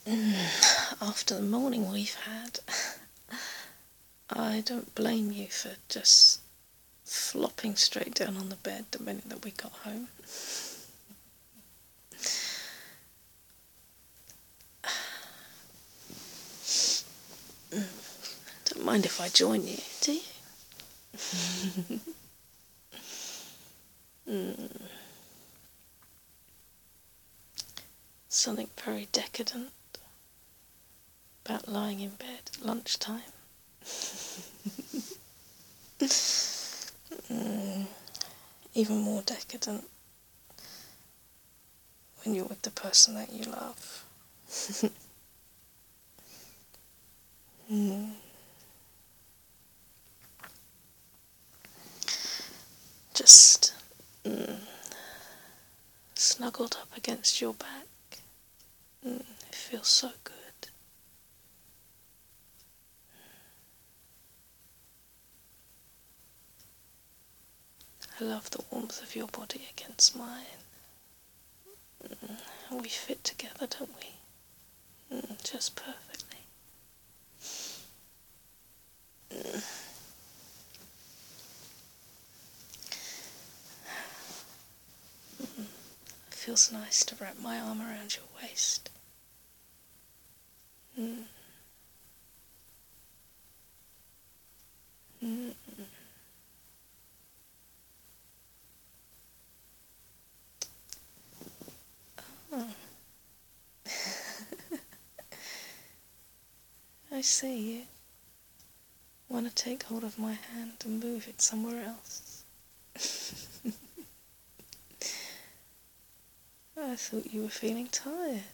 After the morning we've had, I don't blame you for just flopping straight down on the bed the minute that we got home. Don't mind if I join you, do you? Something very decadent about lying in bed at lunchtime. Even more decadent when you're with the person that you love. Just snuggled up against your back. It feels so good. I love the warmth of your body against mine. We fit together, don't we? Just perfectly. It feels nice to wrap my arm around your waist. Oh. I see you. Want to take hold of my hand and move it somewhere else? I thought you were feeling tired.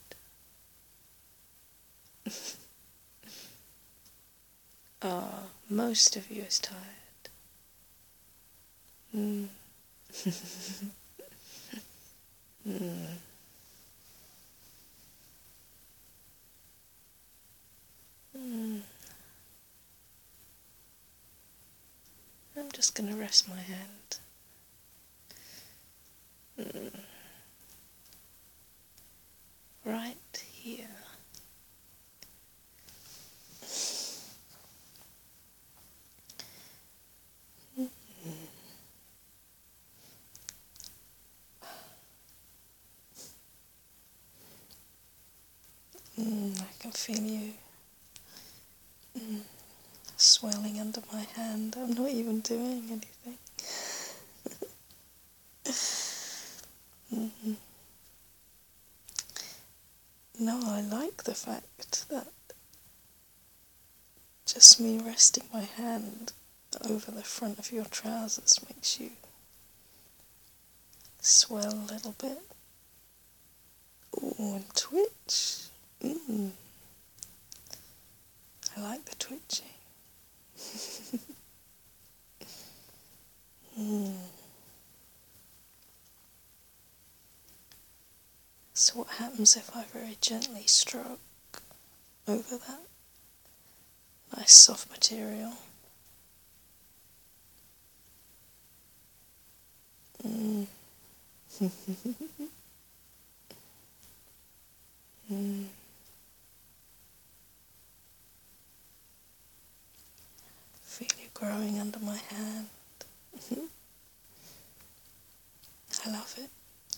Most of you is tired. I'm just going to rest my hand. Right here. I can feel you swelling under my hand. I'm not even doing anything. No, I like the fact that just me resting my hand over the front of your trousers makes you swell a little bit. Ooh, and twitch. I like the twitching. So what happens if I very gently stroke over that nice soft material? Feel you growing under my hand. I love it.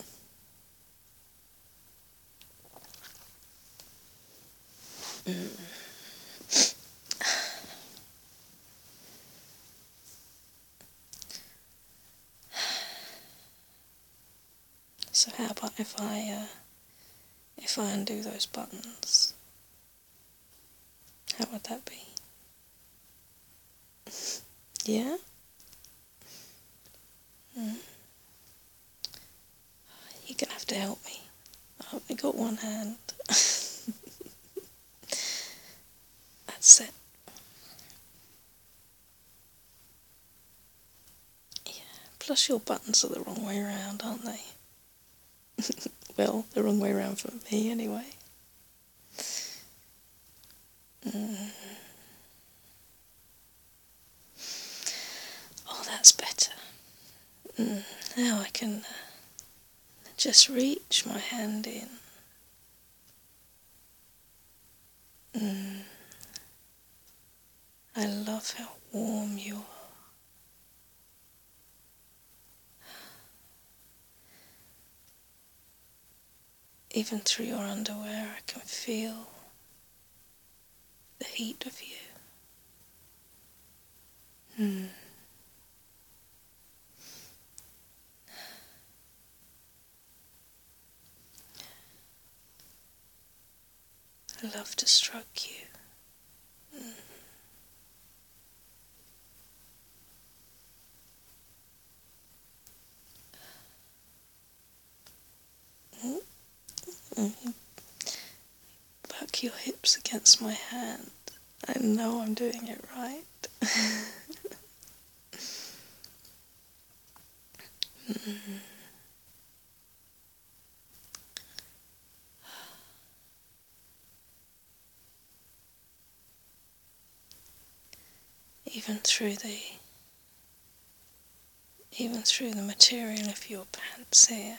So how about if I undo those buttons? How would that be? Yeah? You're gonna have to help me. I've only got one hand. That's it. Yeah. Plus your buttons are the wrong way around, aren't they? Well, the wrong way around for me anyway. Oh, that's better. Now I can just reach my hand in Mm. I love how warm you are. Even through your underwear, I can feel the heat of you. Mm. I love to stroke you. Mm. Mm. Back your hips against my hand. I know I'm doing it right. Mm. Even through the material of your pants here.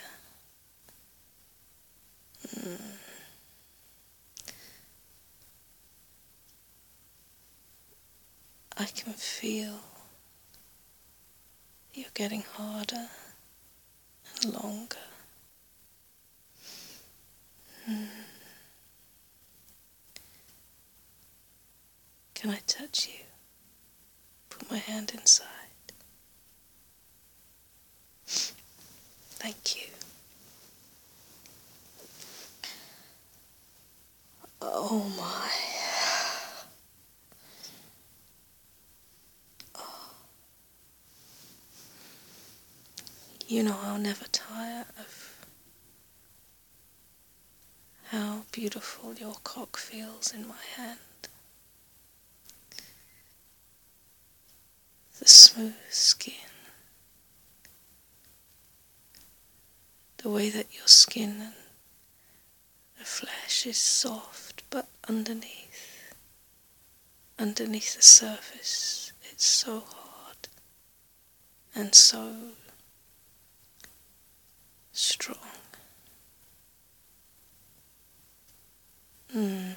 Mm. I can feel you're getting harder and longer. Mm. Can I touch you? Put my hand inside. Thank you. Oh my. You know I'll never tire of how beautiful your cock feels in my hand. The smooth skin. The way that your skin and the flesh is soft, but underneath the surface, it's so hard and so strong. Mm.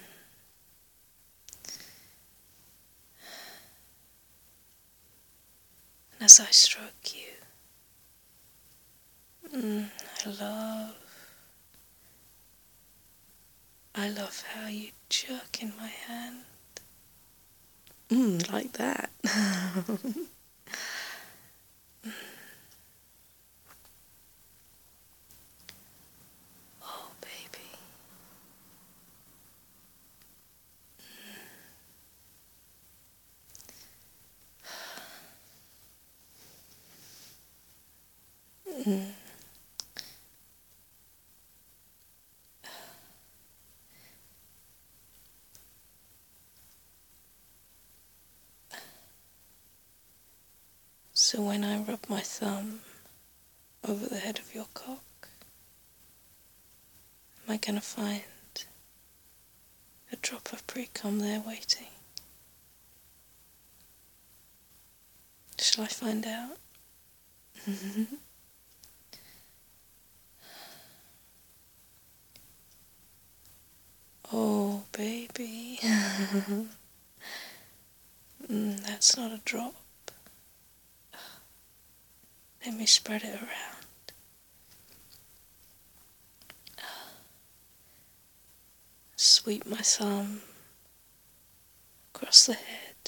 And as I stroke you, I love how you jerk in my hand. Like that. Oh, baby. Mm. So when I rub my thumb over the head of your cock, am I going to find a drop of pre-cum there waiting? Shall I find out? Oh, baby. That's not a drop. Let me spread it around. Sweep my thumb across the head,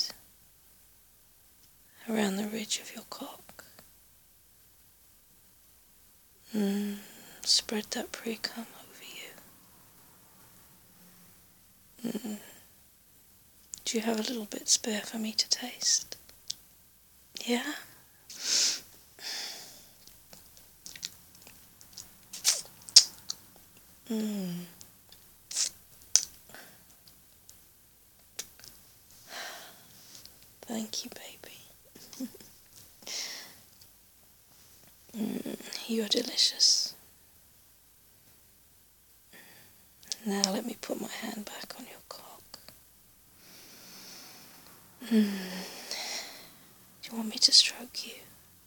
around the ridge of your cock. Spread that pre-cum over you. Do you have a little bit spare for me to taste? Yeah? Thank you, baby. You're delicious. Now let me put my hand back on your cock. Do you want me to stroke you?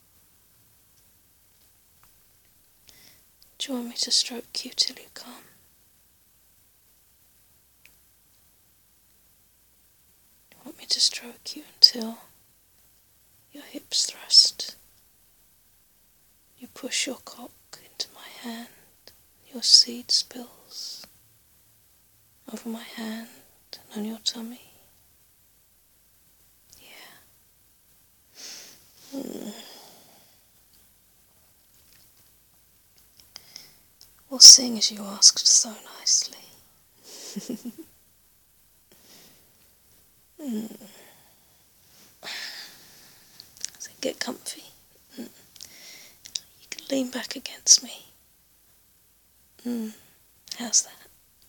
Do you want me to stroke you till you come? me to stroke you until your hips thrust. You push your cock into my hand, your seed spills over my hand and on your tummy. Yeah. We'll sing as you asked so nicely. So get comfy. You can lean back against me. How's that?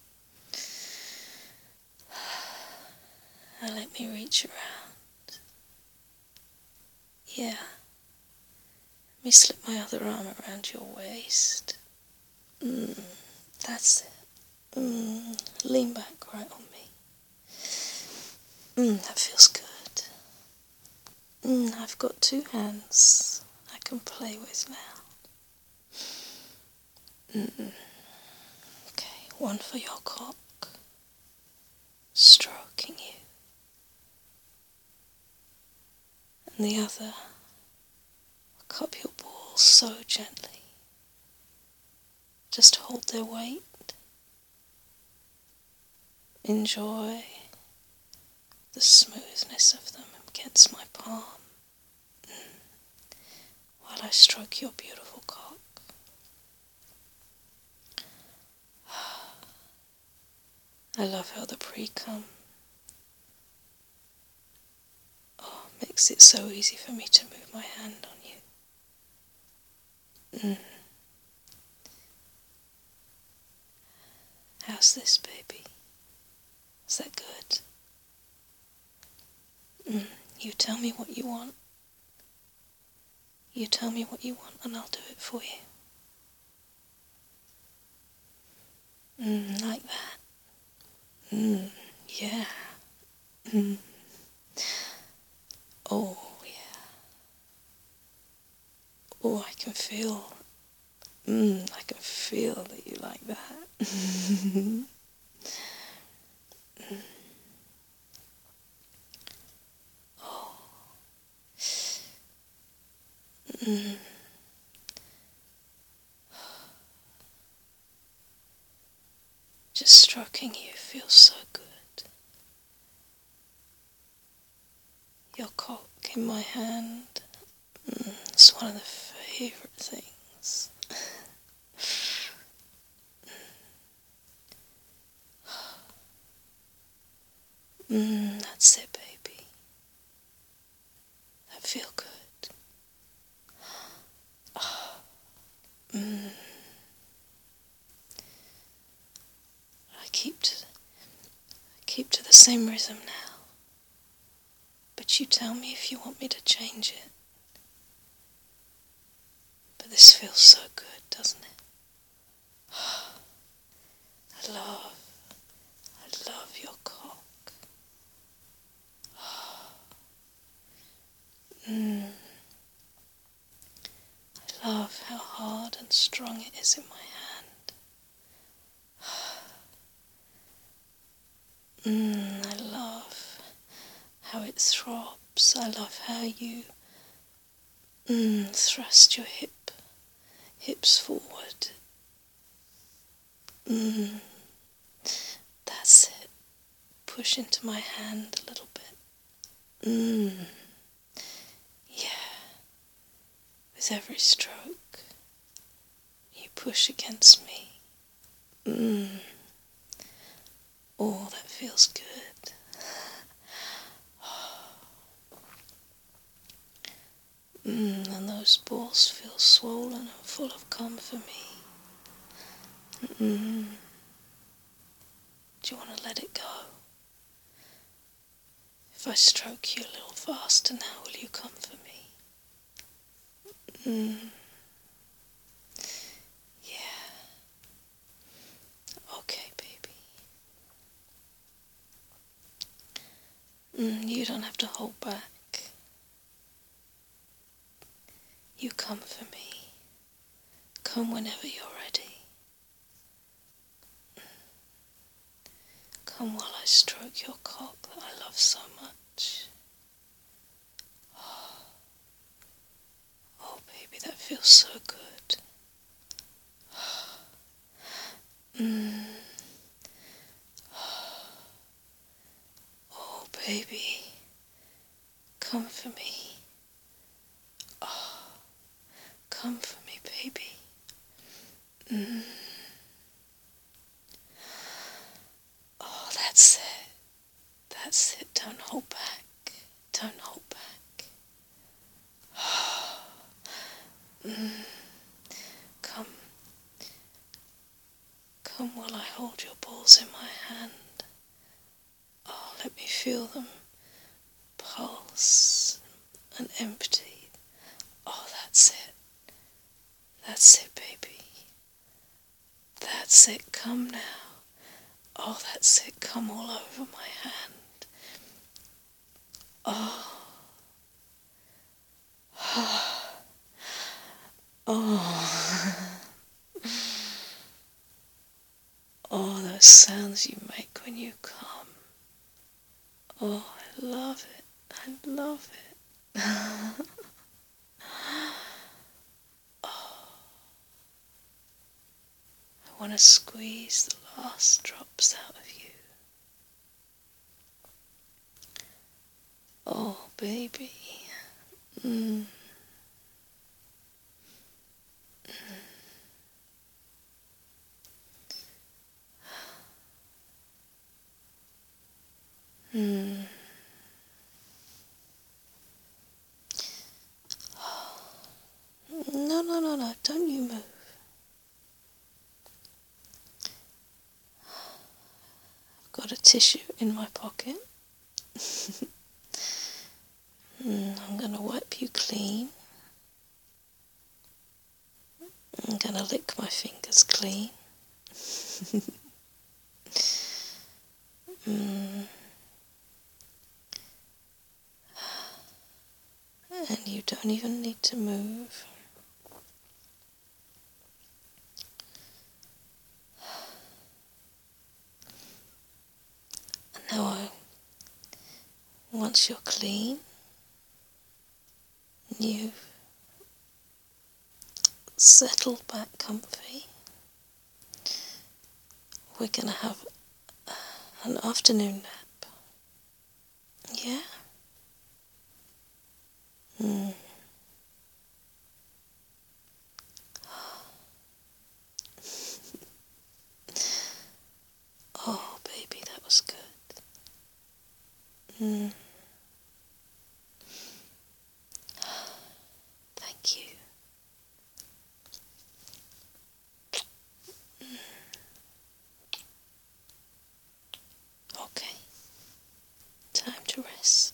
Now let me reach around. Yeah. Let me slip my other arm around your waist. That's it. Lean back right on me. That feels good. I've got 2 hands I can play with now. Okay, one for your cock, stroking you, and the other will cup your balls so gently. Just hold their weight. Enjoy the smoothness of them against my palm while I stroke your beautiful cock. I love how the pre-cum makes it so easy for me to move my hand on you. How's this, baby? Is that good? You tell me what you want. You tell me what you want and I'll do it for you. Like that. Yeah. Oh, yeah. Oh, I can feel that you like that. Oh. Just stroking you feels so good. Your cock in my hand, it's one of the favourite things. That's it, baby. That feel good. I keep to the same rhythm now. But you tell me if you want me to change it. But this feels so good, doesn't it? I love your cock. I love how hard and strong it is in my hand. I love how it throbs. I love how you thrust your hips forward. That's it. Push into my hand a little bit. Yeah. With every stroke, you push against me. Oh, that feels good. And those balls feel swollen and full of cum for me. Do you want to let it go? If I stroke you a little faster now, will you come for me? Yeah. Okay, baby. You don't have to hold back. You come for me. Come whenever you're ready. Come while I stroke your cock that I love so much. much. Oh, baby, that feels so good. Mm. Oh, baby, come for me. Oh, come for me, baby. Mm. Oh, that's it. That's it. Don't hold back. Don't hold back. Mm. Come. Come while I hold your balls in my hand. Oh, let me feel them pulse and empty. Oh, that's it. That's it, baby. That's it. Come now. Oh, that's it. Come all over my hand. Oh. Oh. Oh, those sounds you make when you come. Oh, I love it. I love it. Oh, I want to squeeze the last drops out of you. Oh, baby. Mm. Mm. No, no, no, no, don't you move. I've got a tissue in my pocket. I'm going to wipe you clean. I'm going to lick my fingers clean. mm. And you don't even need to move. And now, once you're clean, you've settled back comfy, we're going to have an afternoon nap. Yeah? Mm. Oh, baby, that was good. Mm. Thank you. Okay, time to rest.